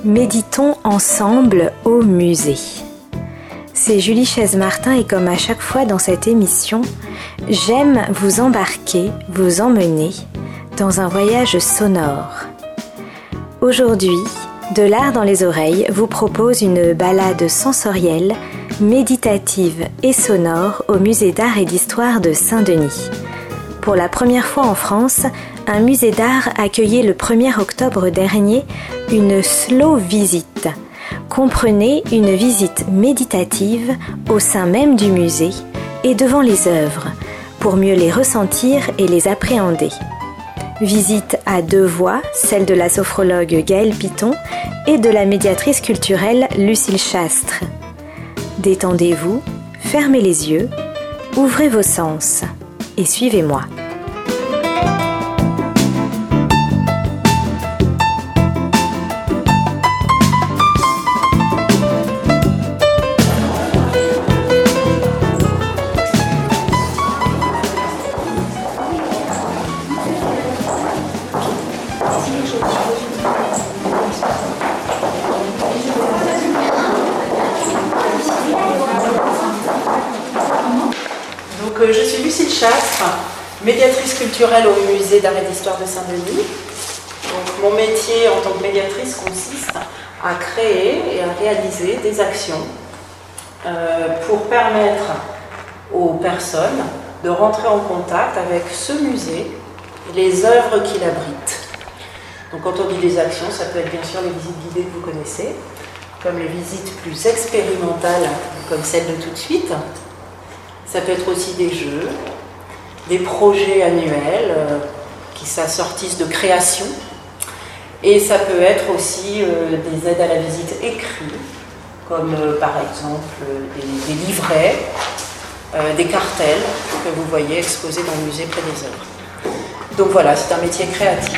Méditons ensemble au musée. C'est Julie Chaise-Martin et comme à chaque fois dans cette émission, j'aime vous embarquer, vous emmener dans un voyage sonore. Aujourd'hui, De l'art dans les oreilles vous propose une balade sensorielle, méditative et sonore au musée d'art et d'histoire de Saint-Denis. Pour la première fois en France, un musée d'art accueillait le 1er octobre dernier une slow visite. Comprenez une visite méditative au sein même du musée et devant les œuvres, pour mieux les ressentir et les appréhender. Visite à 2 voix, celle de la sophrologue Gaëlle Piton et de la médiatrice culturelle Lucille Chastre. Détendez-vous, fermez les yeux, ouvrez vos sens et suivez-moi. Je suis Lucille Chastre, médiatrice culturelle au musée d'art et d'histoire de Saint-Denis. Donc, mon métier en tant que médiatrice consiste à créer et à réaliser des actions pour permettre aux personnes de rentrer en contact avec ce musée et les œuvres qu'il abrite. Donc, quand on dit des actions, ça peut être bien sûr les visites guidées que vous connaissez, comme les visites plus expérimentales, comme celle de tout de suite. Ça peut être aussi des jeux, des projets annuels qui s'assortissent de création. Et ça peut être aussi des aides à la visite écrites, comme par exemple des livrets, des cartels que vous voyez exposés dans le musée près des œuvres. Donc voilà, c'est un métier créatif.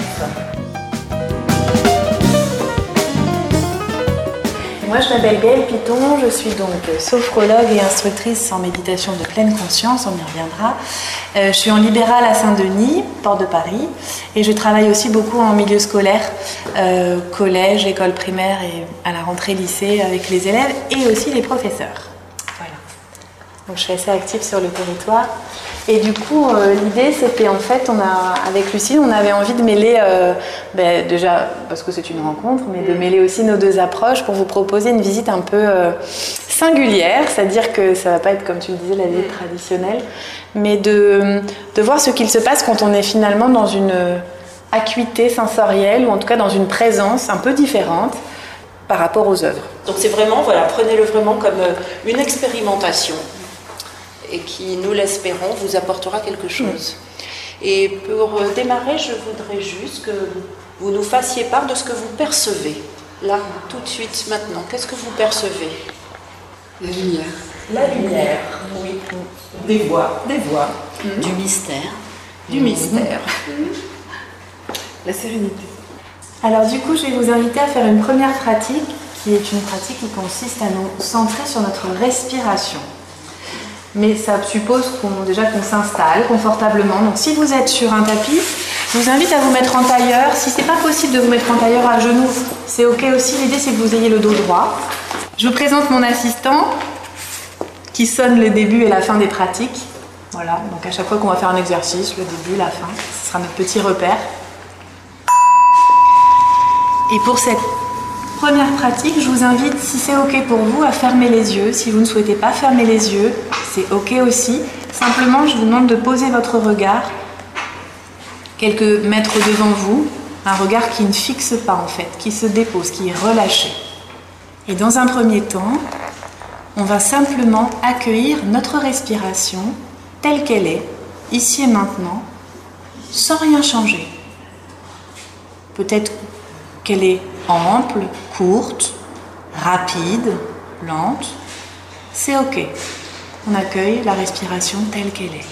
Moi, je m'appelle Gaëlle Piton, je suis donc sophrologue et instructrice en méditation de pleine conscience, on y reviendra. Je suis en libéral à Saint-Denis, porte de Paris, et je travaille aussi beaucoup en milieu scolaire, collège, école primaire et à la rentrée lycée avec les élèves et aussi les professeurs. Voilà. Donc je suis assez active sur le territoire. Et du coup, l'idée, c'était en fait, avec Lucille, on avait envie de mêler, déjà parce que c'est une rencontre, mais de mêler aussi nos 2 approches pour vous proposer une visite un peu singulière, c'est-à-dire que ça va pas être, comme tu le disais, la visite traditionnelle, mais de voir ce qu'il se passe quand on est finalement dans une acuité sensorielle, ou en tout cas dans une présence un peu différente par rapport aux œuvres. Donc c'est vraiment, voilà, prenez-le vraiment comme une expérimentation, et qui, nous l'espérons, vous apportera quelque chose. Et pour démarrer, je voudrais juste que vous nous fassiez part de ce que vous percevez, là, tout de suite, maintenant. Qu'est-ce que vous percevez? La lumière. La lumière, oui. Des voix. Du mystère. Du mystère. La sérénité. Alors du coup, je vais vous inviter à faire une première pratique, qui est une pratique qui consiste à nous centrer sur notre respiration. Mais ça suppose qu'on s'installe confortablement. Donc si vous êtes sur un tapis, je vous invite à vous mettre en tailleur. Si ce n'est pas possible de vous mettre en tailleur à genoux, c'est ok aussi. L'idée, c'est que vous ayez le dos droit. Je vous présente mon assistant qui sonne le début et la fin des pratiques. Voilà, donc à chaque fois qu'on va faire un exercice, le début, la fin, ce sera notre petit repère. Et pour cette première pratique, je vous invite, si c'est ok pour vous, à fermer les yeux. Si vous ne souhaitez pas fermer les yeux, c'est ok aussi. Simplement, je vous demande de poser votre regard quelques mètres devant vous, un regard qui ne fixe pas en fait, qui se dépose, qui est relâché. Et dans un premier temps, on va simplement accueillir notre respiration telle qu'elle est, ici et maintenant, sans rien changer. Peut-être qu'elle est ample, courte, rapide, lente, c'est ok. On accueille la respiration telle qu'elle est.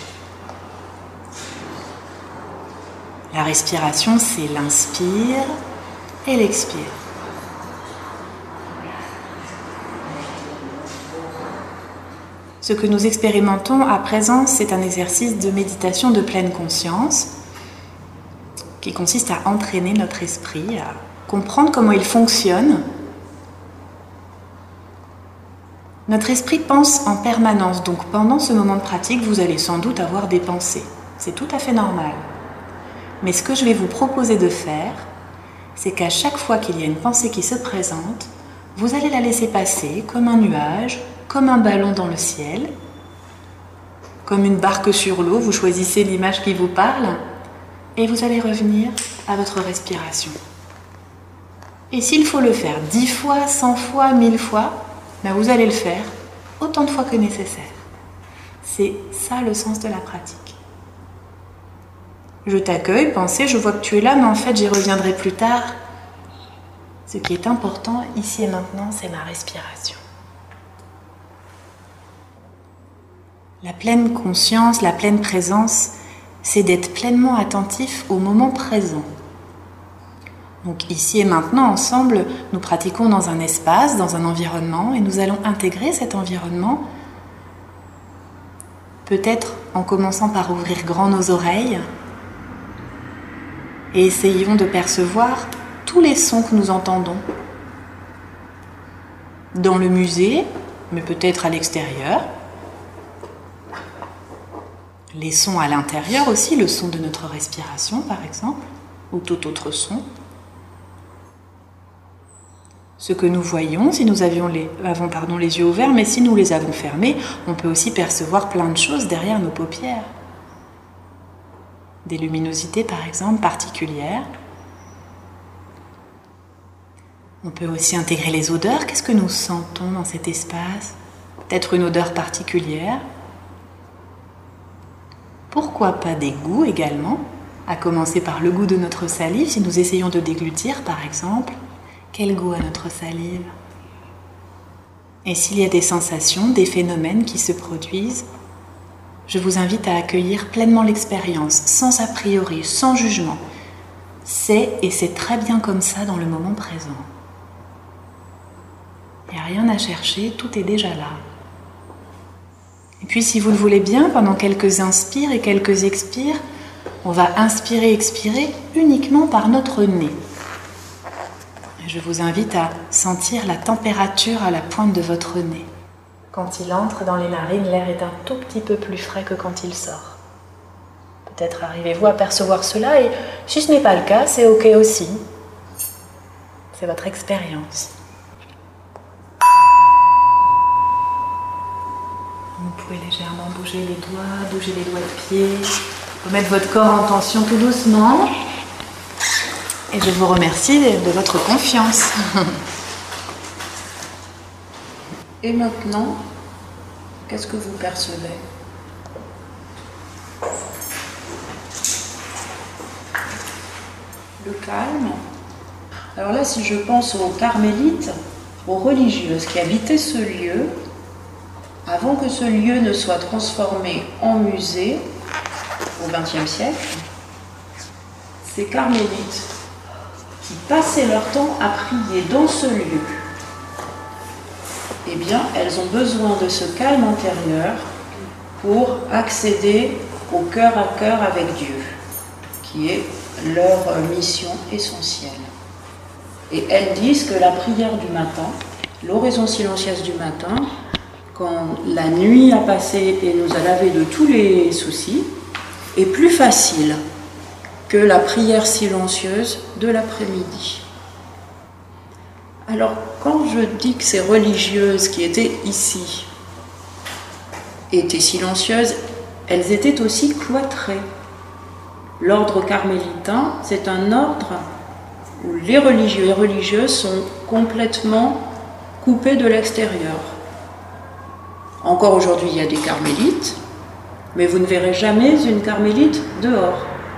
La respiration, c'est l'inspire et l'expire. Ce que nous expérimentons à présent, c'est un exercice de méditation de pleine conscience qui consiste à entraîner notre esprit, à comprendre comment il fonctionne Notre esprit pense en permanence, donc pendant ce moment de pratique, vous allez sans doute avoir des pensées. C'est tout à fait normal. Mais ce que je vais vous proposer de faire, c'est qu'à chaque fois qu'il y a une pensée qui se présente, vous allez la laisser passer comme un nuage, comme un ballon dans le ciel, comme une barque sur l'eau, vous choisissez l'image qui vous parle, et vous allez revenir à votre respiration. Et s'il faut le faire 10 fois, 100 fois, 1000 fois, ben vous allez le faire autant de fois que nécessaire. C'est ça le sens de la pratique. Je t'accueille, pensez, je vois que tu es là, mais en fait j'y reviendrai plus tard. Ce qui est important ici et maintenant, c'est ma respiration. La pleine conscience, la pleine présence, c'est d'être pleinement attentif au moment présent. Donc ici et maintenant, ensemble, nous pratiquons dans un espace, dans un environnement, et nous allons intégrer cet environnement, peut-être en commençant par ouvrir grand nos oreilles, et essayons de percevoir tous les sons que nous entendons. Dans le musée, mais peut-être à l'extérieur. Les sons à l'intérieur aussi, le son de notre respiration par exemple, ou tout autre son. Ce que nous voyons, si nous avons les yeux ouverts, mais si nous les avons fermés, on peut aussi percevoir plein de choses derrière nos paupières. Des luminosités par exemple particulières. On peut aussi intégrer les odeurs. Qu'est-ce que nous sentons dans cet espace? Peut-être une odeur particulière. Pourquoi pas des goûts également, à commencer par le goût de notre salive, si nous essayons de déglutir par exemple. Quel goût a notre salive? Et s'il y a des sensations, des phénomènes qui se produisent, je vous invite à accueillir pleinement l'expérience, sans a priori, sans jugement. C'est et c'est très bien comme ça dans le moment présent. Il n'y a rien à chercher, tout est déjà là. Et puis si vous le voulez bien, pendant quelques inspires et quelques expires, on va inspirer et expirer uniquement par notre nez. Je vous invite à sentir la température à la pointe de votre nez. Quand il entre dans les narines, l'air est un tout petit peu plus frais que quand il sort. Peut-être arrivez-vous à percevoir cela et si ce n'est pas le cas, c'est ok aussi. C'est votre expérience. Vous pouvez légèrement bouger les doigts de pied, remettre votre corps en tension tout doucement. Et je vous remercie de votre confiance. Et maintenant, qu'est-ce que vous percevez? Le calme. Alors là, si je pense aux carmélites, aux religieuses qui habitaient ce lieu, avant que ce lieu ne soit transformé en musée, au XXe siècle, ces carmélites qui passaient leur temps à prier dans ce lieu, eh bien, elles ont besoin de ce calme intérieur pour accéder au cœur à cœur avec Dieu, qui est leur mission essentielle. Et elles disent que la prière du matin, l'oraison silencieuse du matin, quand la nuit a passé et nous a lavé de tous les soucis, est plus facile que la prière silencieuse de l'après-midi. Alors, quand je dis que ces religieuses qui étaient ici étaient silencieuses, elles étaient aussi cloîtrées. L'ordre carmélitain, c'est un ordre où les religieux et religieuses sont complètement coupés de l'extérieur. Encore aujourd'hui, il y a des carmélites, mais vous ne verrez jamais une carmélite dehors.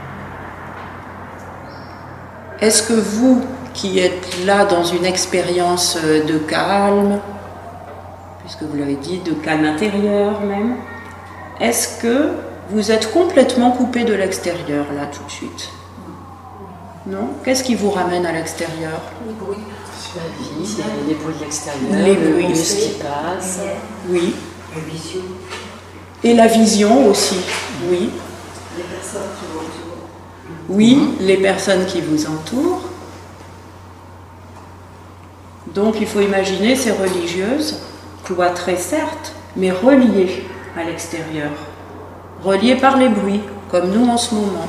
Est-ce que vous, qui êtes là dans une expérience de calme, puisque vous l'avez dit, de calme intérieur même, est-ce que vous êtes complètement coupé de l'extérieur là tout de suite? Non? Qu'est-ce qui vous ramène à l'extérieur? Les bruits. La vie, les bruits de l'extérieur, les bruits, le bus qui passe. Oui. La vision. Et la vision aussi, oui. Les personnes qui vous entourent. Oui, les personnes qui vous entourent. Donc il faut imaginer ces religieuses cloîtré certes, mais relié à l'extérieur, relié par les bruits, comme nous en ce moment,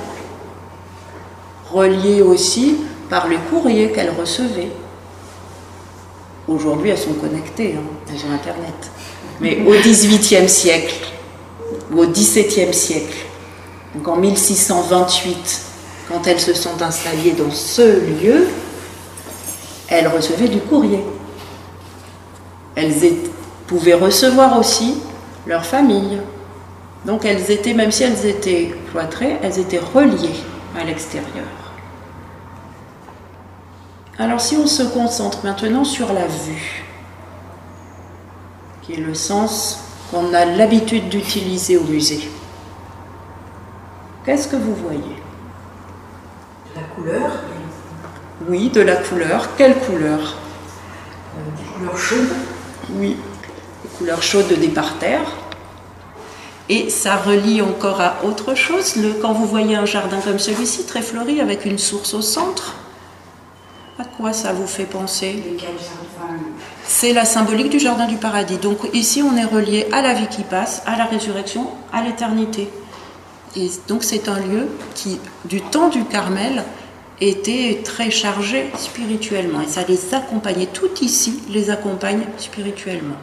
relié aussi par les courriers qu'elles recevaient. Aujourd'hui, elles sont connectées, elles ont Internet. Mais au XVIIIe siècle, ou au XVIIe siècle, donc en 1628, quand elles se sont installées dans ce lieu, elles recevaient du courrier. Elles pouvaient recevoir aussi leur famille. Donc elles étaient, même si elles étaient cloîtrées, elles étaient reliées à l'extérieur. Alors si on se concentre maintenant sur la vue, qui est le sens qu'on a l'habitude d'utiliser au musée, qu'est-ce que vous voyez? La couleur. Oui, de la couleur. Quelle couleur? Des couleurs chaudes. Oui, les couleurs chaudes des parterres. Et ça relie encore à autre chose. Quand vous voyez un jardin comme celui-ci, très fleuri, avec une source au centre, à quoi ça vous fait penser? C'est la symbolique du jardin du paradis. Donc ici, on est relié à la vie qui passe, à la résurrection, à l'éternité. Et donc c'est un lieu qui, du temps du Carmel, était très chargé spirituellement. Et ça les accompagnait, tout ici les accompagne spirituellement.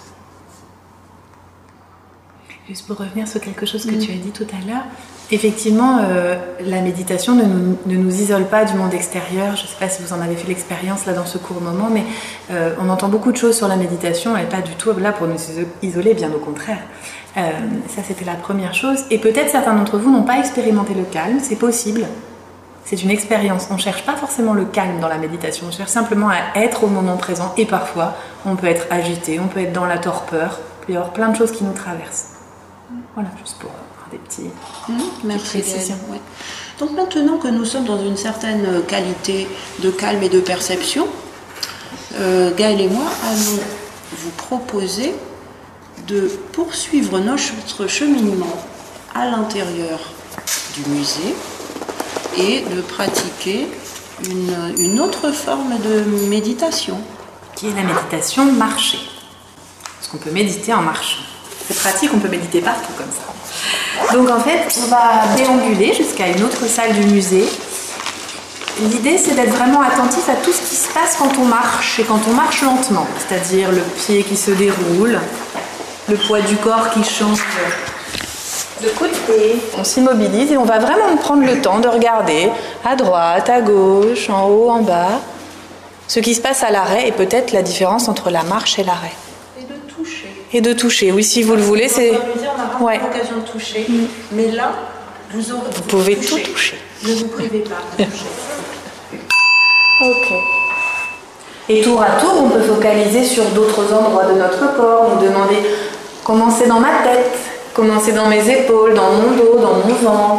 Juste pour revenir sur quelque chose que tu as dit tout à l'heure, effectivement, la méditation ne nous isole pas du monde extérieur. Je ne sais pas si vous en avez fait l'expérience là dans ce court moment, mais on entend beaucoup de choses sur la méditation. Elle n'est pas du tout là pour nous isoler, bien au contraire. Ça, c'était la première chose. Et peut-être certains d'entre vous n'ont pas expérimenté le calme, c'est possible. C'est une expérience. On ne cherche pas forcément le calme dans la méditation, on cherche simplement à être au moment présent. Et parfois, on peut être agité, on peut être dans la torpeur, il peut y avoir plein de choses qui nous traversent. Voilà, juste pour des petits précisions. Ouais. Donc maintenant que nous sommes dans une certaine qualité de calme et de perception, Gaëlle et moi allons vous proposer de poursuivre notre cheminement à l'intérieur du musée et de pratiquer une autre forme de méditation. Qui est la méditation marchée. Parce qu'on peut méditer en marchant. C'est pratique, on peut méditer partout comme ça. Donc en fait, on va déambuler jusqu'à une autre salle du musée. L'idée, c'est d'être vraiment attentif à tout ce qui se passe quand on marche, et quand on marche lentement. C'est-à-dire le pied qui se déroule, le poids du corps qui change de côté. On s'immobilise et on va vraiment prendre le temps de regarder à droite, à gauche, en haut, en bas, ce qui se passe à l'arrêt et peut-être la différence entre la marche et l'arrêt. Et de toucher, oui, si vous le voulez, c'est... On aura l'occasion de toucher, mais là, vous pouvez tout toucher. Ne vous privez pas de toucher. Ok. Et tour à tour, on peut focaliser sur d'autres endroits de notre corps, nous demander comment c'est dans ma tête, comment c'est dans mes épaules, dans mon dos, dans mon ventre.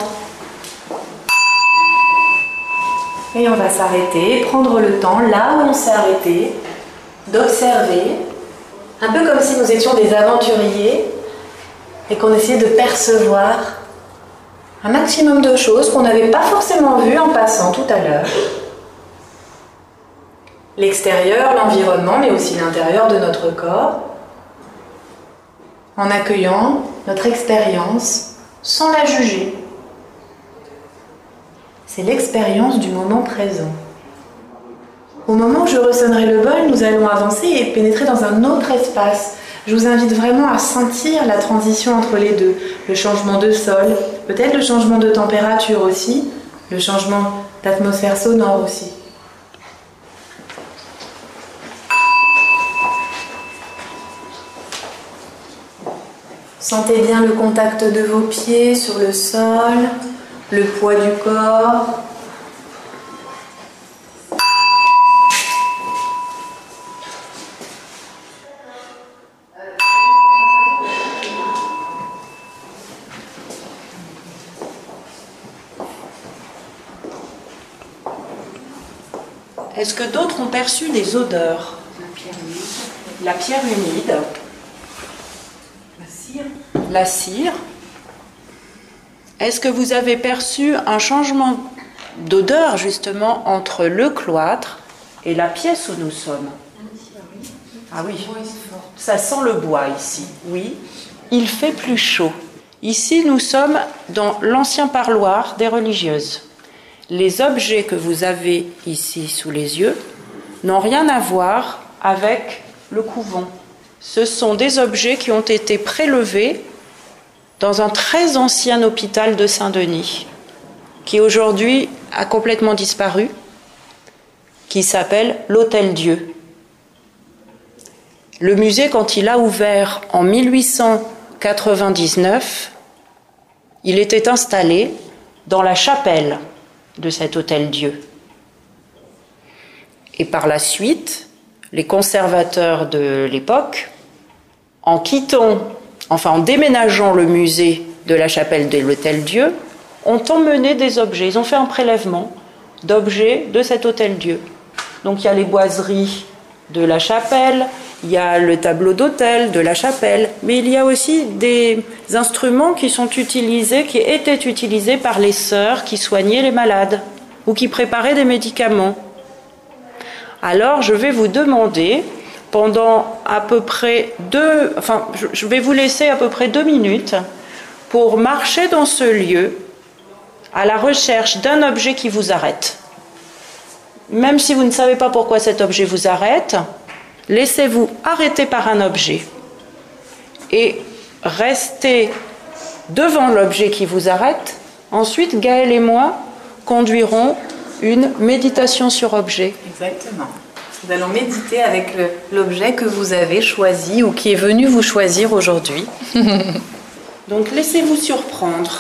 Et on va s'arrêter, prendre le temps, là où on s'est arrêté, d'observer, un peu comme si nous étions des aventuriers et qu'on essayait de percevoir un maximum de choses qu'on n'avait pas forcément vues en passant tout à l'heure. L'extérieur, l'environnement, mais aussi l'intérieur de notre corps, en accueillant notre expérience sans la juger. C'est l'expérience du moment présent. Au moment où je ressonnerai le bol, nous allons avancer et pénétrer dans un autre espace. Je vous invite vraiment à sentir la transition entre les deux. Le changement de sol, peut-être le changement de température aussi, le changement d'atmosphère sonore aussi. Sentez bien le contact de vos pieds sur le sol, le poids du corps. Est-ce que d'autres ont perçu des odeurs? La pierre humide. La cire. Est-ce que vous avez perçu un changement d'odeur justement entre le cloître et la pièce où nous sommes? Ah oui. Ça sent le bois ici, oui. Il fait plus chaud. Ici, nous sommes dans l'ancien parloir des religieuses. Les objets que vous avez ici sous les yeux n'ont rien à voir avec le couvent. Ce sont des objets qui ont été prélevés dans un très ancien hôpital de Saint-Denis, qui aujourd'hui a complètement disparu, qui s'appelle l'Hôtel-Dieu. Le musée, quand il a ouvert en 1899, il était installé dans la chapelle de cet Hôtel-Dieu. Et par la suite, les conservateurs de l'époque, en déménageant le musée de la chapelle de l'Hôtel-Dieu, ont emmené des objets. Ils ont fait un prélèvement d'objets de cet Hôtel-Dieu. Donc il y a les boiseries de la chapelle, il y a le tableau d'autel de la chapelle, mais il y a aussi des instruments qui étaient utilisés par les sœurs qui soignaient les malades ou qui préparaient des médicaments. Alors je vais vous demander, pendant à peu près je vais vous laisser à peu près 2 minutes pour marcher dans ce lieu à la recherche d'un objet qui vous arrête. Même si vous ne savez pas pourquoi cet objet vous arrête, laissez-vous arrêter par un objet et restez devant l'objet qui vous arrête. Ensuite, Gaëlle et moi conduirons une méditation sur objet. Exactement. Nous allons méditer avec l'objet que vous avez choisi ou qui est venu vous choisir aujourd'hui. Donc laissez-vous surprendre.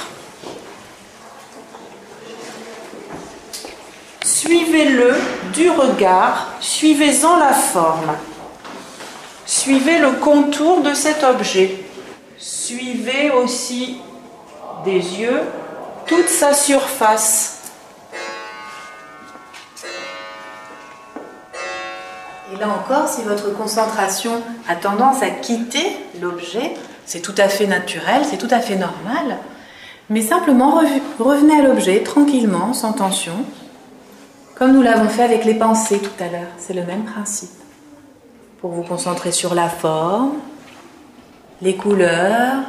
Suivez-le du regard, suivez-en la forme. Suivez le contour de cet objet. Suivez aussi des yeux toute sa surface. Et là encore, si votre concentration a tendance à quitter l'objet, c'est tout à fait naturel, c'est tout à fait normal. Mais simplement revenez à l'objet tranquillement, sans tension, comme nous l'avons fait avec les pensées tout à l'heure. C'est le même principe. Pour vous concentrer sur la forme, les couleurs,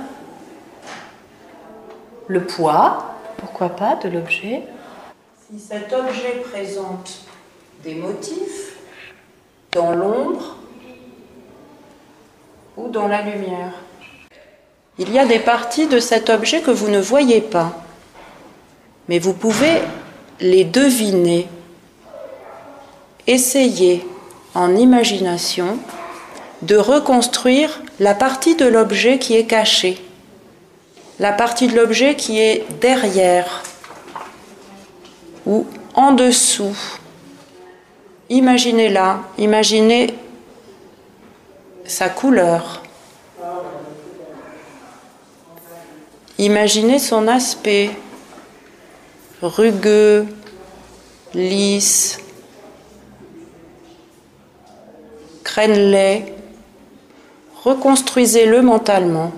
le poids, pourquoi pas, de l'objet. Si cet objet présente des motifs dans l'ombre ou dans la lumière, il y a des parties de cet objet que vous ne voyez pas, mais vous pouvez les deviner. Essayez en imagination de reconstruire la partie de l'objet qui est cachée, la partie de l'objet qui est derrière ou en dessous. Imaginez-la, imaginez sa couleur, imaginez son aspect rugueux, lisse, crénelé. Reconstruisez-le mentalement.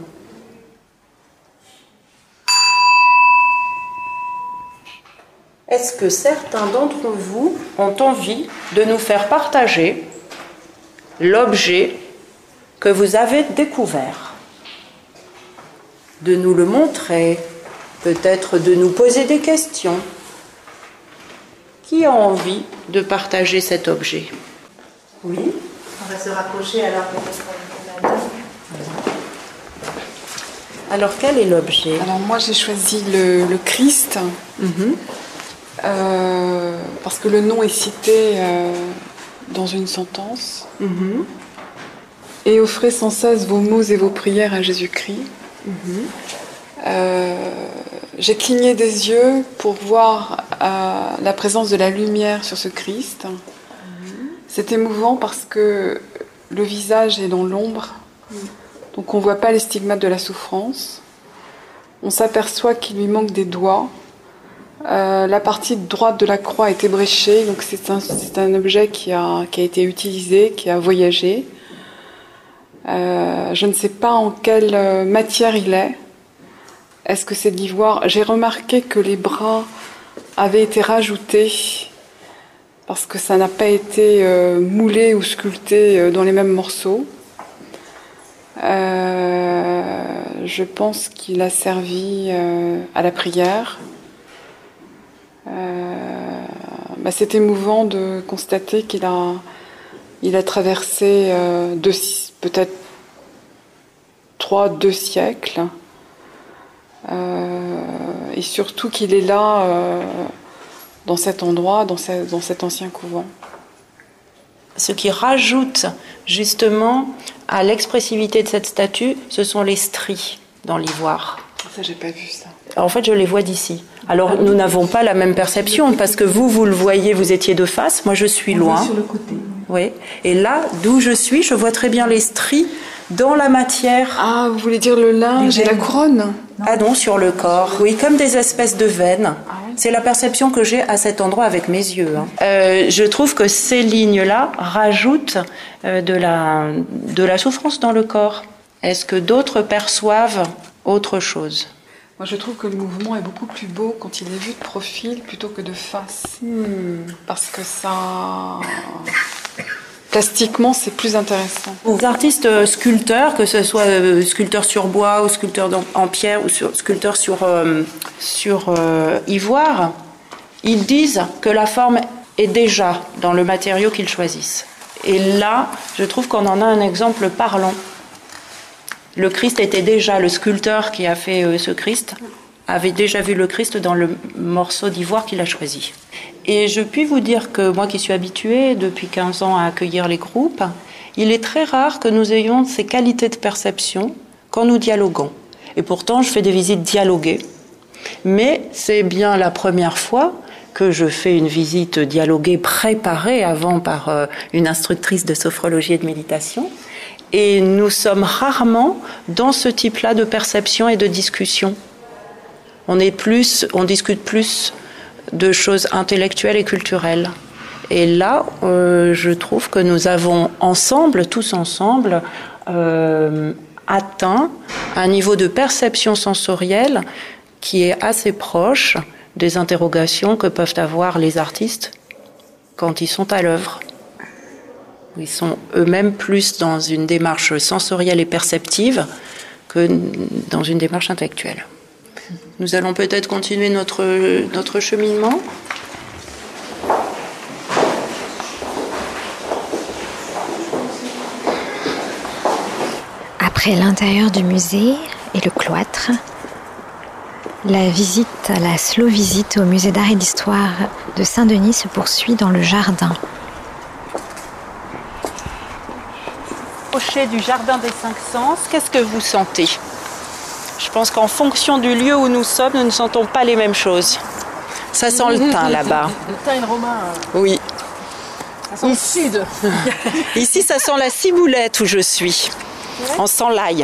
Est-ce que certains d'entre vous ont envie de nous faire partager l'objet que vous avez découvert? De nous le montrer, peut-être de nous poser des questions. Qui a envie de partager cet objet? Oui. On va se rapprocher alors peut-être. Alors, quel est l'objet? Alors, moi, j'ai choisi le Christ, parce que le nom est cité dans une sentence. Et offrez sans cesse vos mots et vos prières à Jésus-Christ. J'ai cligné des yeux pour voir la présence de la lumière sur ce Christ. C'est émouvant parce que le visage est dans l'ombre, donc on ne voit pas les stigmates de la souffrance. On s'aperçoit qu'il lui manque des doigts. La partie droite de la croix est ébréchée, donc c'est un objet qui a été utilisé, qui a voyagé. Je ne sais pas en quelle matière il est. Est-ce que c'est de l'ivoire? J'ai remarqué que les bras avaient été rajoutés parce que ça n'a pas été moulé ou sculpté dans les mêmes morceaux. Je pense qu'il a servi à la prière. C'est émouvant de constater qu'il a traversé peut-être 2 siècles. Et surtout qu'il est là dans cet endroit, dans cet ancien couvent. Ce qui rajoute justement à l'expressivité de cette statue, ce sont les stries dans l'ivoire. Ça, j'ai pas vu ça. En fait, je les vois d'ici. Alors, nous n'avons pas la même perception, parce que vous le voyez, vous étiez de face, moi je suis loin. Sur le côté. Oui. Et là, d'où je suis, je vois très bien les stries dans la matière. Ah, vous voulez dire le linge et la couronne? Ah non, sur le corps. Oui, comme des espèces de veines. C'est la perception que j'ai à cet endroit avec mes yeux. Je trouve que ces lignes-là rajoutent de la souffrance dans le corps. Est-ce que d'autres perçoivent autre chose? Moi, je trouve que le mouvement est beaucoup plus beau quand il est vu de profil plutôt que de face. Parce que ça... Plastiquement, c'est plus intéressant. Les artistes sculpteurs, que ce soit sculpteurs sur bois ou sculpteurs en pierre ou sculpteurs sur ivoire, ils disent que la forme est déjà dans le matériau qu'ils choisissent. Et là, je trouve qu'on en a un exemple parlant. Le Christ était déjà, le sculpteur qui a fait ce Christ, avait déjà vu le Christ dans le morceau d'ivoire qu'il a choisi. Et je puis vous dire que moi qui suis habituée depuis 15 ans à accueillir les groupes, il est très rare que nous ayons ces qualités de perception quand nous dialoguons. Et pourtant, je fais des visites dialoguées. Mais c'est bien la première fois que je fais une visite dialoguée préparée avant par une instructrice de sophrologie et de méditation. Et nous sommes rarement dans ce type-là de perception et de discussion. On discute plus de choses intellectuelles et culturelles. Et là, je trouve que nous avons ensemble, tous ensemble, atteint un niveau de perception sensorielle qui est assez proche des interrogations que peuvent avoir les artistes quand ils sont à l'œuvre. Ils sont eux-mêmes plus dans une démarche sensorielle et perceptive que dans une démarche intellectuelle. Nous allons peut-être continuer notre cheminement. Après l'intérieur du musée et le cloître, la slow visite au musée d'art et d'histoire de Saint-Denis se poursuit dans le jardin. Approchez du jardin des 5 sens, qu'est-ce que vous sentez ? Je pense qu'en fonction du lieu où nous sommes, nous ne sentons pas les mêmes choses. Ça sent le thym là-bas. Le thym et le romain. Oui. Ça sent le sud. Ici, ça sent la ciboulette où je suis. Ouais. On sent l'ail.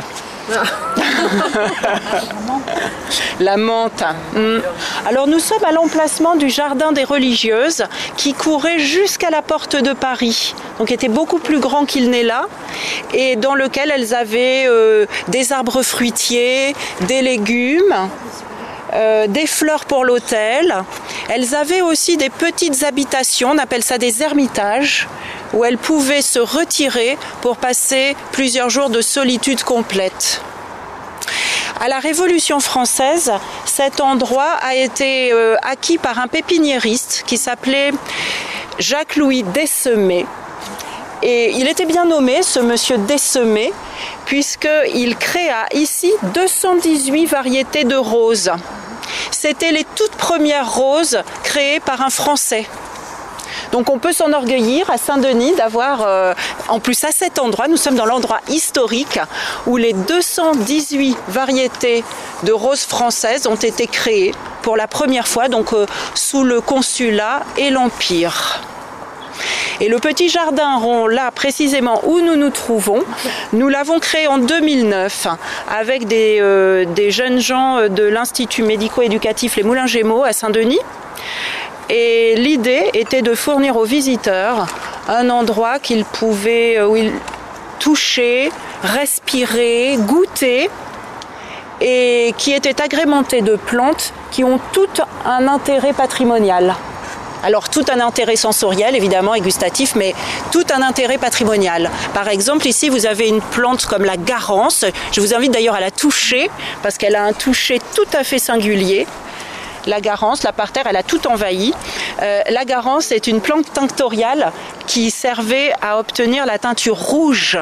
La menthe. Alors nous sommes à l'emplacement du jardin des religieuses qui courait jusqu'à la porte de Paris, donc était beaucoup plus grand qu'il n'est là, et dans lequel elles avaient des arbres fruitiers, des légumes, des fleurs pour l'autel. Elles avaient aussi des petites habitations, on appelle ça des ermitages, où elles pouvaient se retirer pour passer plusieurs jours de solitude complète. À la Révolution française, cet endroit a été acquis par un pépiniériste qui s'appelait Jacques-Louis Dessemet. Et il était bien nommé, ce monsieur Dessemet, puisqu'il créa ici 218 variétés de roses. C'était les toutes premières roses créées par un Français. Donc on peut s'enorgueillir à Saint-Denis d'avoir, en plus à cet endroit, nous sommes dans l'endroit historique où les 218 variétés de roses françaises ont été créées pour la première fois, donc sous le Consulat et l'Empire. Et le petit jardin rond, là précisément où nous nous trouvons, nous l'avons créé en 2009 avec des jeunes gens de l'Institut médico-éducatif Les Moulins Gémeaux à Saint-Denis. Et l'idée était de fournir aux visiteurs un endroit où ils pouvaient toucher, respirer, goûter, et qui était agrémenté de plantes qui ont tout un intérêt patrimonial. Alors tout un intérêt sensoriel évidemment et gustatif, mais tout un intérêt patrimonial. Par exemple ici vous avez une plante comme la garance, je vous invite d'ailleurs à la toucher parce qu'elle a un toucher tout à fait singulier. La garance, là par terre, elle a tout envahi. La garance est une plante tinctoriale qui servait à obtenir la teinture rouge.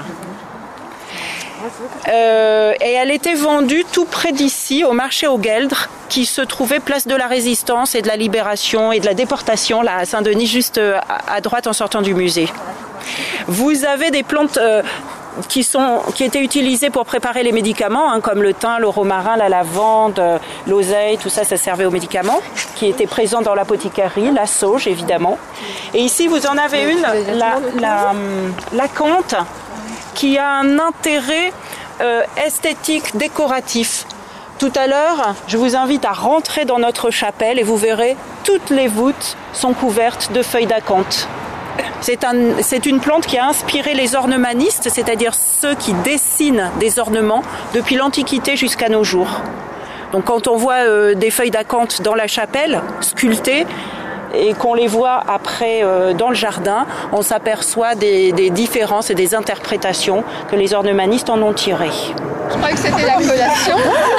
Et elle était vendue tout près d'ici, au marché aux Gueldres, qui se trouvait place de la Résistance et de la Libération et de la Déportation, là à Saint-Denis, juste à droite en sortant du musée. Vous avez des plantes qui étaient utilisées pour préparer les médicaments, hein, comme le thym, le romarin, la lavande, l'oseille, tout ça, ça servait aux médicaments, qui étaient présents dans l'apothicairie, la sauge évidemment. Et ici vous en avez une, la Comte, qui a un intérêt esthétique, décoratif. Tout à l'heure, je vous invite à rentrer dans notre chapelle et vous verrez, toutes les voûtes sont couvertes de feuilles d'acanthe. C'est une plante qui a inspiré les ornemanistes, c'est-à-dire ceux qui dessinent des ornements depuis l'Antiquité jusqu'à nos jours. Donc quand on voit des feuilles d'acanthe dans la chapelle, sculptées, et qu'on les voit après dans le jardin, on s'aperçoit des différences et des interprétations que les ornemanistes en ont tirées. Je croyais que c'était la collation.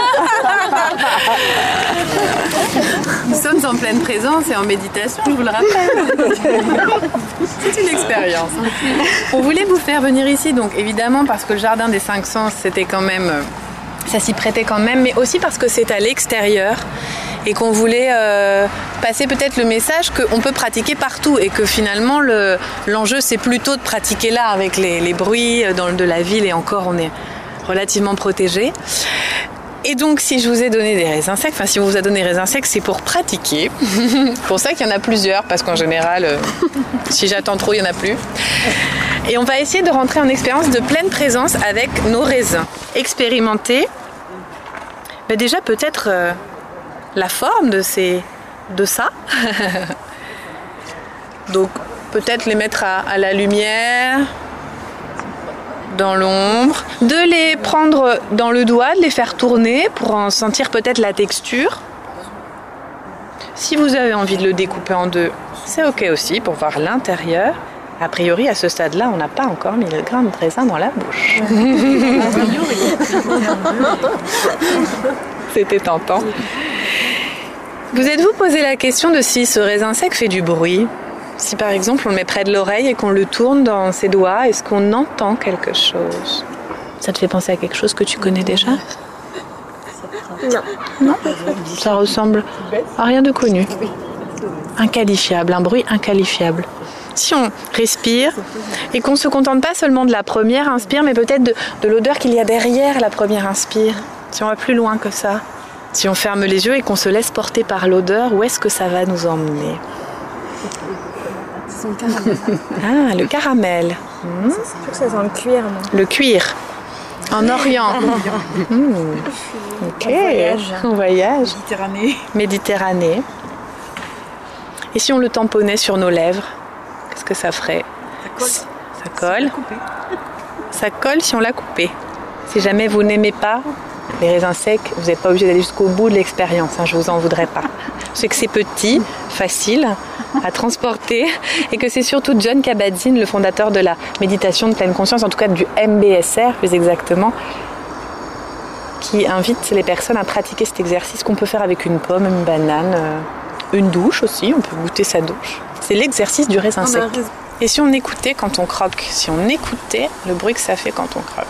Nous sommes en pleine présence et en méditation, je vous le rappelle. C'est une expérience. On voulait vous faire venir ici, donc évidemment parce que le jardin des 5 sens, c'était quand même, ça s'y prêtait quand même, mais aussi parce que c'est à l'extérieur et qu'on voulait passer peut-être le message qu'on peut pratiquer partout et que finalement l'enjeu c'est plutôt de pratiquer là avec les bruits de la ville et encore on est relativement protégé. Et donc si je vous ai donné des raisins secs, enfin si on vous a donné des raisins secs, c'est pour pratiquer. C'est pour ça qu'il y en a plusieurs parce qu'en général, si j'attends trop, il n'y en a plus. Et on va essayer de rentrer en expérience de pleine présence avec nos raisins. Expérimenter, mais déjà peut-être la forme de ça. Donc peut-être les mettre à la lumière, dans l'ombre, de les prendre dans le doigt, de les faire tourner pour en sentir peut-être la texture. Si vous avez envie de le découper en deux, c'est ok aussi pour voir l'intérieur. A priori, à ce stade-là, on n'a pas encore mis le grain de raisin dans la bouche. C'était tentant. Vous êtes-vous posé la question de si ce raisin sec fait du bruit ? Si par exemple on le met près de l'oreille et qu'on le tourne dans ses doigts, est-ce qu'on entend quelque chose ? Ça te fait penser à quelque chose que tu connais déjà ? Non. Non ? Ça ressemble à rien de connu. Inqualifiable, un bruit inqualifiable. Si on respire et qu'on ne se contente pas seulement de la première inspire, mais peut-être de l'odeur qu'il y a derrière la première inspire, si on va plus loin que ça, si on ferme les yeux et qu'on se laisse porter par l'odeur, où est-ce que ça va nous emmener ? Ah, le caramel. Je trouve que ça sent le cuir, moi. Le cuir. En Orient. Ok. On voyage. Méditerranée. Et si on le tamponnait sur nos lèvres, qu'est-ce que ça ferait ? Ça colle. Ça colle si on l'a coupé. Si jamais vous n'aimez pas les raisins secs, vous n'êtes pas obligé d'aller jusqu'au bout de l'expérience. Je ne vous en voudrais pas. Je sais que c'est petit, facile à transporter et que c'est surtout Jon Kabat-Zinn, le fondateur de la méditation de pleine conscience, en tout cas du MBSR plus exactement, qui invite les personnes à pratiquer cet exercice qu'on peut faire avec une pomme, une banane, une douche aussi, on peut goûter sa douche. C'est l'exercice du raisin sec. Et si on écoutait quand on croque, si on écoutait le bruit que ça fait quand on croque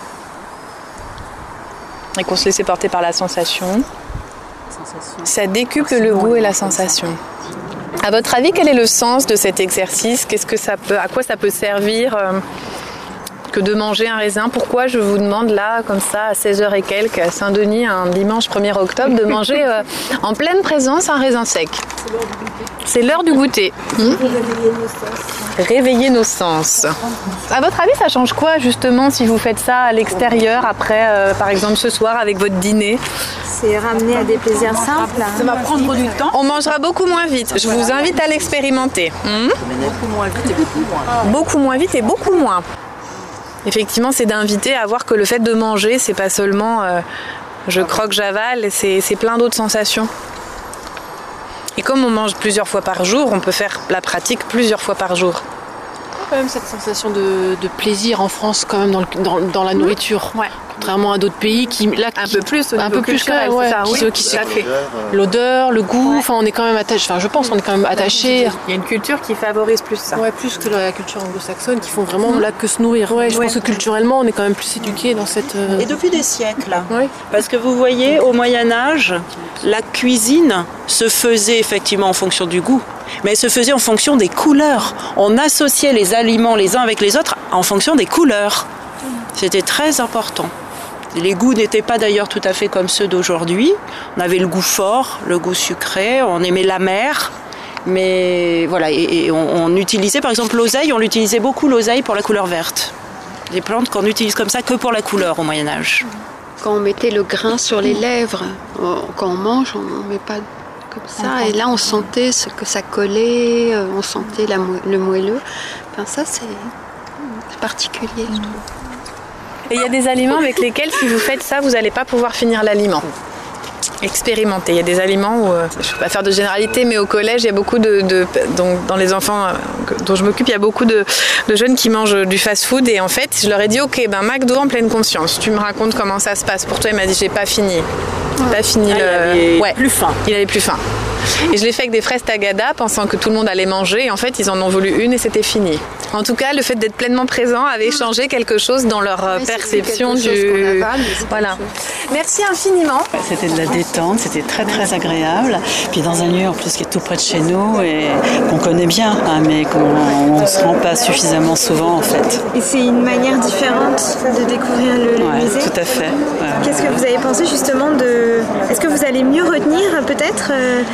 et qu'on se laissait porter par la sensation, ça décuple le goût et la sensation. À votre avis, quel est le sens de cet exercice ? À quoi ça peut servir que de manger un raisin ? Pourquoi je vous demande là, comme ça, à 16h et quelques, à Saint-Denis, un dimanche 1er octobre, de manger en pleine présence un raisin sec ? C'est l'heure du goûter. Réveiller nos sens. À votre avis, ça change quoi justement si vous faites ça à l'extérieur après, par exemple ce soir avec votre dîner ? C'est ramener à des plaisirs simples. Ça va prendre du temps. On mangera beaucoup moins vite. Je vous invite à l'expérimenter. Beaucoup moins vite et beaucoup moins. Beaucoup moins vite et beaucoup moins. Effectivement, c'est d'inviter à voir que le fait de manger, c'est pas seulement je croque, j'avale, c'est plein d'autres sensations. Et comme on mange plusieurs fois par jour, on peut faire la pratique plusieurs fois par jour. Quand même cette sensation de plaisir en France quand même dans la nourriture. Ouais. Contrairement à d'autres pays qui là un peu plus au niveau culturel, ouais, ça, oui, l'odeur, le goût, enfin on est quand même attaché. Enfin je pense qu'on est quand même attaché. Il y a une culture qui favorise plus ça. Ouais, plus que la culture anglo-saxonne qui font vraiment là que se nourrir. Ouais, je pense que culturellement on est quand même plus éduqués dans cette. Et depuis des siècles. Oui. Parce que vous voyez au Moyen Âge, la cuisine se faisait effectivement en fonction du goût. Mais elle se faisait en fonction des couleurs. On associait les aliments les uns avec les autres en fonction des couleurs. C'était très important. Les goûts n'étaient pas d'ailleurs tout à fait comme ceux d'aujourd'hui. On avait le goût fort, le goût sucré, on aimait l'amer. Mais voilà, et on utilisait par exemple l'oseille, on l'utilisait beaucoup l'oseille pour la couleur verte. Des plantes qu'on utilise comme ça que pour la couleur au Moyen-Âge. Quand on mettait le grain sur les lèvres, quand on mange, on ne met pas comme ça. Et là, on sentait ce que ça collait, on sentait le moelleux. Enfin, ça, c'est particulier, je trouve. Et il y a des aliments avec lesquels, si vous faites ça, vous n'allez pas pouvoir finir l'aliment. Expérimenter. Il y a des aliments où, je ne vais pas faire de généralité, mais au collège, il y a beaucoup donc, dans les enfants dont je m'occupe, il y a beaucoup de jeunes qui mangent du fast-food. Et en fait, je leur ai dit, ok, McDo en pleine conscience. Tu me racontes comment ça se passe. Pour toi, il m'a dit, j'ai pas fini. Pas fini Il avait plus faim. Il avait plus faim. Et je l'ai fait avec des fraises tagada, pensant que tout le monde allait manger. Et en fait, ils en ont voulu une et c'était fini. En tout cas, le fait d'être pleinement présent avait changé quelque chose dans leur perception du. Voilà. Merci infiniment. C'était de la détente, c'était très très agréable. Puis dans un lieu en plus qui est tout près de chez nous et qu'on connaît bien, hein, mais qu'on ne se rend pas suffisamment souvent en fait. Et c'est une manière différente de découvrir le musée. Tout à fait. Ouais. Qu'est-ce que vous avez pensé justement de... Est-ce que vous allez mieux retenir peut-être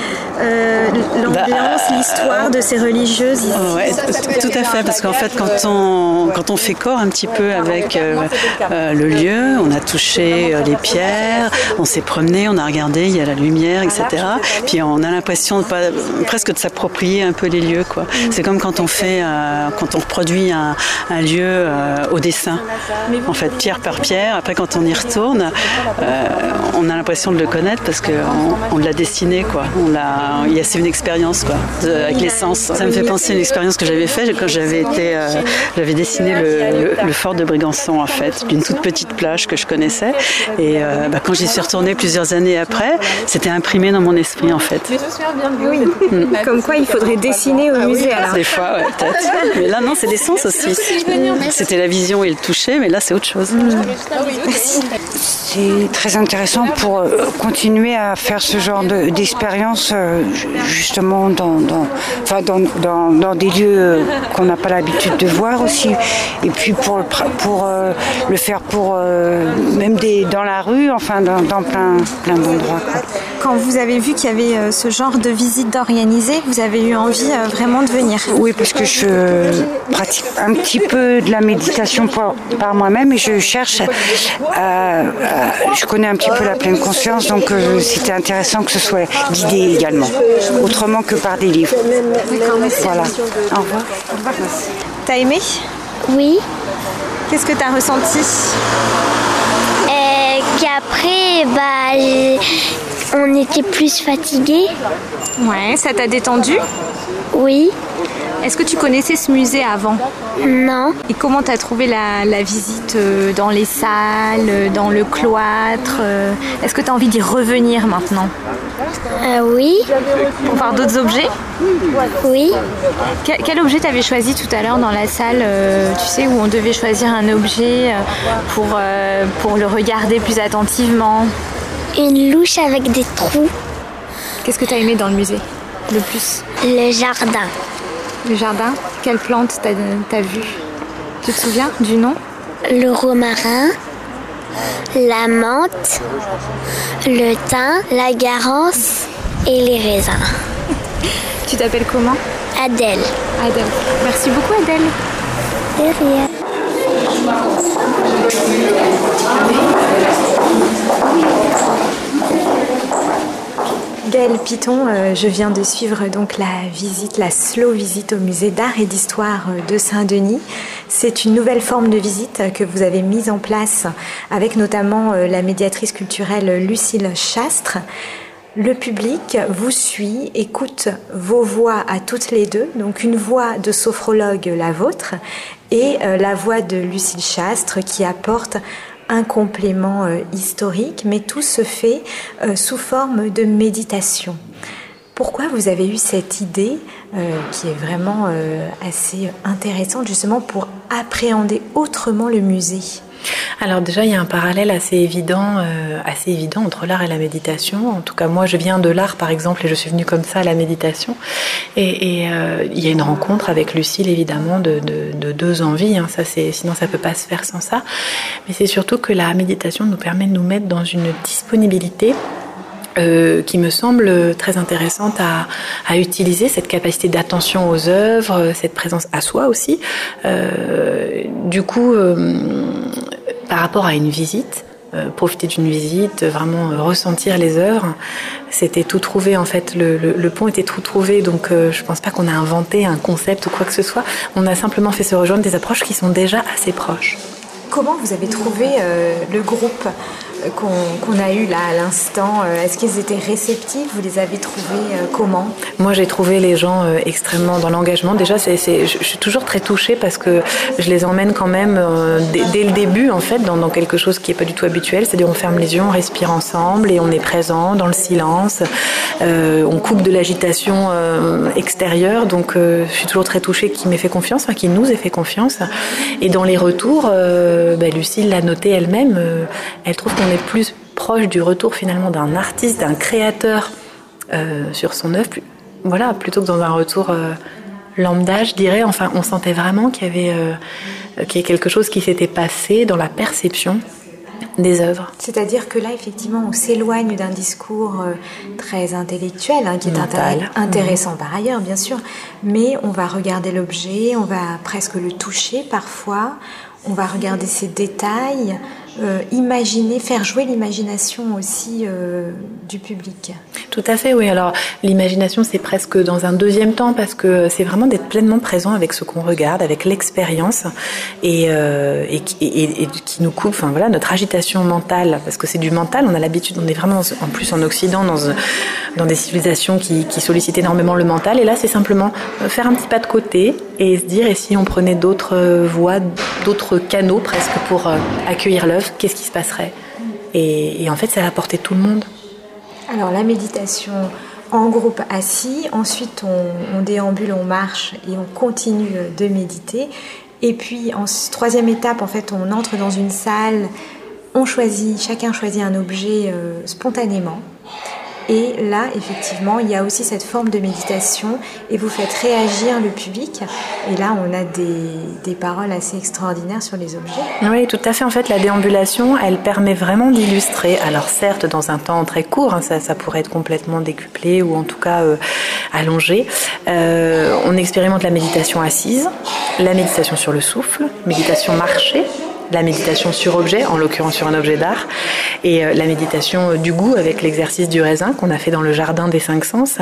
l'ambiance, l'histoire de ces religieuses ici? Oui, tout à fait, parce qu'en fait quand on fait corps un petit peu avec le lieu, on a touché les pierres, on s'est promené, on a regardé, il y a la lumière, etc. Puis on a l'impression presque de s'approprier un peu les lieux, quoi. C'est comme quand on reproduit un lieu au dessin, en fait, pierre par pierre. Après, quand on y retourne, on a l'impression de le connaître parce qu'on l'a dessiné, quoi. C'est une expérience, quoi, avec les sens. Ça me fait penser à une expérience que j'avais faite quand j'avais dessiné le fort de Brégançon, en fait, d'une toute petite plage que je connaissais. Et quand j'y suis retournée plusieurs années après, c'était imprimé dans mon esprit, en fait. Mais je me souviens bien de oui. Comme quoi, il faudrait dessiner au musée, alors. Des fois, ouais, peut-être. Mais là, non, c'est des sens aussi. C'était la vision et le toucher, mais là, c'est autre chose. Merci. C'est très intéressant pour continuer à faire ce genre d'expérience, justement, dans des lieux qu'on n'a pas l'habitude de voir aussi. Et puis pour le faire même dans la rue, enfin dans plein d'endroits, quoi. Quand vous avez vu qu'il y avait ce genre de visite d'organiser, vous avez eu envie vraiment de venir? Oui, parce que je pratique un petit peu de la méditation par moi-même et je cherche je connais un petit peu la pleine conscience, donc c'était intéressant que ce soit guidé également, autrement que par des livres. Voilà. Au revoir. T'as aimé? Oui. Qu'est-ce que t'as ressenti? Qu'après, on était plus fatigués. Ouais, ça t'a détendu? Oui. Est-ce que tu connaissais ce musée avant? Non. Et comment t'as trouvé la visite dans les salles, dans le cloître? Est-ce que t'as envie d'y revenir maintenant? Oui. Pour voir d'autres objets? Oui. Quel objet t'avais choisi tout à l'heure dans la salle, tu sais, où on devait choisir un objet pour le regarder plus attentivement? Une louche avec des trous. Qu'est-ce que t'as aimé dans le musée le plus? Le jardin. Le jardin? Quelle plante t'as vu? Tu te souviens du nom? Le romarin, la menthe, le thym, la garance et les raisins. Tu t'appelles comment? Adèle. Adèle. Merci beaucoup, Adèle. De rien. Gaëlle Piton, je viens de suivre donc la slow visite au musée d'art et d'histoire de Saint-Denis. C'est une nouvelle forme de visite que vous avez mise en place avec notamment la médiatrice culturelle Lucille Chastre. Le public vous suit, écoute vos voix à toutes les deux, donc une voix de sophrologue, la vôtre, et la voix de Lucile Chastre qui apporte un complément historique, mais tout se fait sous forme de méditation. Pourquoi vous avez eu cette idée qui est vraiment assez intéressante justement pour appréhender autrement le musée ? Alors déjà, il y a un parallèle assez évident entre l'art et la méditation. En tout cas, moi, je viens de l'art, par exemple, et je suis venue comme ça à la méditation. Et il y a une rencontre avec Lucile, évidemment, de deux envies. Hein. Sinon, ça peut pas se faire sans ça. Mais c'est surtout que la méditation nous permet de nous mettre dans une disponibilité qui me semble très intéressante à utiliser, cette capacité d'attention aux œuvres, cette présence à soi aussi. Du coup, par rapport à une visite, profiter d'une visite, vraiment ressentir les œuvres, c'était tout trouvé en fait. Le pont était tout trouvé, donc je pense pas qu'on a inventé un concept ou quoi que ce soit. On a simplement fait se rejoindre des approches qui sont déjà assez proches. Comment vous avez trouvé le groupe qu'on a eu là à l'instant? Est-ce qu'ils étaient réceptifs? Vous les avez trouvés comment? Moi, j'ai trouvé les gens extrêmement dans l'engagement. Déjà, je suis toujours très touchée parce que je les emmène quand même dès le début, en fait, dans quelque chose qui n'est pas du tout habituel. C'est-à-dire, on ferme les yeux, on respire ensemble et on est présent dans le silence. On coupe de l'agitation extérieure. Donc, je suis toujours très touchée qu'il m'ait fait confiance, enfin, qu'il nous ait fait confiance. Et dans les retours, Lucile l'a noté elle-même. Elle trouve qu'on est plus proche du retour finalement d'un artiste, d'un créateur sur son œuvre, plutôt que dans un retour lambda, je dirais. Enfin, on sentait vraiment qu'il y avait quelque chose qui s'était passé dans la perception des œuvres. C'est-à-dire que là, effectivement, on s'éloigne d'un discours très intellectuel, qui est intéressant par ailleurs, bien sûr, mais on va regarder l'objet, on va presque le toucher parfois, on va regarder ses détails, imaginer, faire jouer l'imagination aussi du public. Tout à fait, oui. Alors, l'imagination, c'est presque dans un deuxième temps parce que c'est vraiment d'être pleinement présent avec ce qu'on regarde, avec l'expérience et qui nous coupe, notre agitation mentale, parce que c'est du mental, on a l'habitude, on est vraiment, en plus en Occident, dans des civilisations qui sollicitent énormément le mental, et là, c'est simplement faire un petit pas de côté et se dire, et si on prenait d'autres voies, d'autres canaux presque pour accueillir l'œuvre, qu'est-ce qui se passerait? Et en fait, ça va apporter tout le monde. Alors, la méditation en groupe assis, ensuite on déambule, on marche et on continue de méditer. Et puis, en troisième étape, en fait, on entre dans une salle, chacun choisit un objet spontanément. Et là, effectivement, il y a aussi cette forme de méditation et vous faites réagir le public. Et là, on a des paroles assez extraordinaires sur les objets. Oui, tout à fait. En fait, la déambulation, elle permet vraiment d'illustrer. Alors certes, dans un temps très court, ça pourrait être complètement décuplé ou en tout cas allongé. On expérimente la méditation assise, la méditation sur le souffle, méditation marchée, la méditation sur objet, en l'occurrence sur un objet d'art, et la méditation du goût avec l'exercice du raisin qu'on a fait dans le jardin des 5 sens.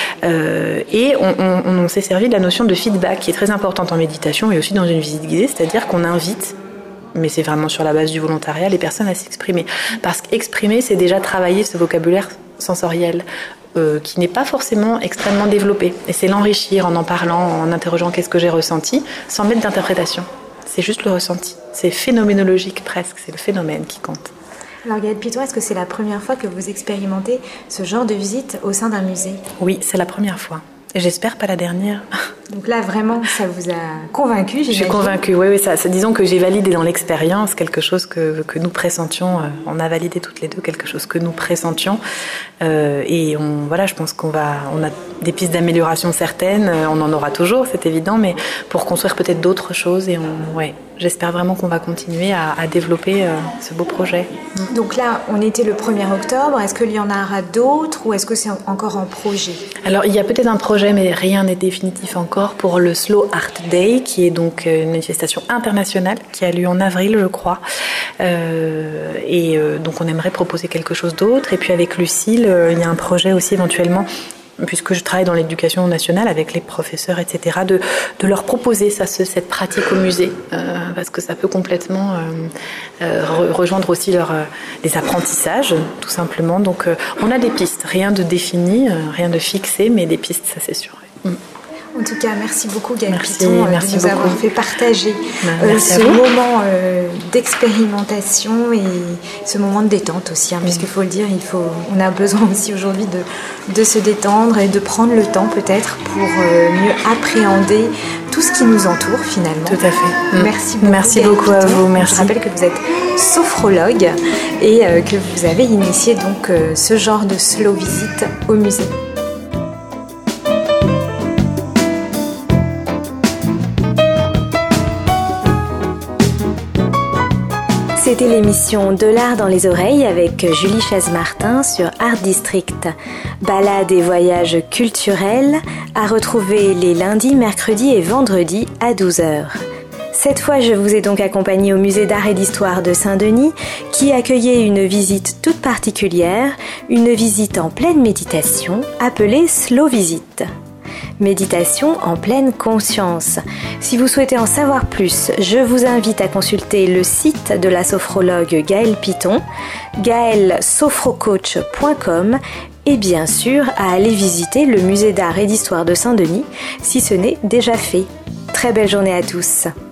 Et on s'est servi de la notion de feedback qui est très importante en méditation et aussi dans une visite guidée, c'est-à-dire qu'on invite, mais c'est vraiment sur la base du volontariat, les personnes à s'exprimer. Parce qu'exprimer, c'est déjà travailler ce vocabulaire sensoriel qui n'est pas forcément extrêmement développé. Et c'est l'enrichir en parlant, en interrogeant qu'est-ce que j'ai ressenti, sans mettre d'interprétation. C'est juste le ressenti. C'est phénoménologique presque, c'est le phénomène qui compte. Alors Gaëlle Piton, est-ce que c'est la première fois que vous expérimentez ce genre de visite au sein d'un musée? Oui, c'est la première fois. Et j'espère pas la dernière. Donc là, vraiment, ça vous a convaincu, j'imagine? Je suis convaincue, oui. Disons que j'ai validé dans l'expérience quelque chose que nous pressentions. On a validé toutes les deux quelque chose que nous pressentions. Et je pense qu'on a des pistes d'amélioration certaines. On en aura toujours, c'est évident, mais pour construire peut-être d'autres choses. Et j'espère vraiment qu'on va continuer à développer ce beau projet. Donc là, on était le 1er octobre. Est-ce qu'il y en aura d'autres ou est-ce que c'est encore en projet? Alors, il y a peut-être un projet, mais rien n'est définitif encore, pour le Slow Art Day, qui est donc une manifestation internationale qui a lieu en avril, je crois. Donc, on aimerait proposer quelque chose d'autre. Et puis, avec Lucile, il y a un projet aussi éventuellement puisque je travaille dans l'éducation nationale avec les professeurs, etc., de leur proposer cette pratique au musée, parce que ça peut complètement rejoindre aussi les apprentissages, tout simplement. Donc on a des pistes, rien de défini, rien de fixé, mais des pistes, ça c'est sûr. En tout cas, merci beaucoup Gaëlle Piton de nous avoir fait partager ce moment d'expérimentation et ce moment de détente aussi, puisqu'il faut le dire, on a besoin aussi aujourd'hui de se détendre et de prendre le temps peut-être pour mieux appréhender tout ce qui nous entoure finalement. Tout à fait. Merci beaucoup à vous. Merci. Je rappelle que vous êtes sophrologue et que vous avez initié donc ce genre de slow visit au musée. C'était l'émission De l'art dans les oreilles avec Julie Chaise-Martin sur Art District. Balades et voyages culturels à retrouver les lundis, mercredis et vendredis à 12h. Cette fois, je vous ai donc accompagné au musée d'art et d'histoire de Saint-Denis qui accueillait une visite toute particulière, une visite en pleine méditation appelée Slow Visit. Méditation en pleine conscience. Si vous souhaitez en savoir plus, je vous invite à consulter le site de la sophrologue Gaëlle Piton, gaellessophrocoach.com et bien sûr à aller visiter le musée d'art et d'histoire de Saint-Denis si ce n'est déjà fait. Très belle journée à tous.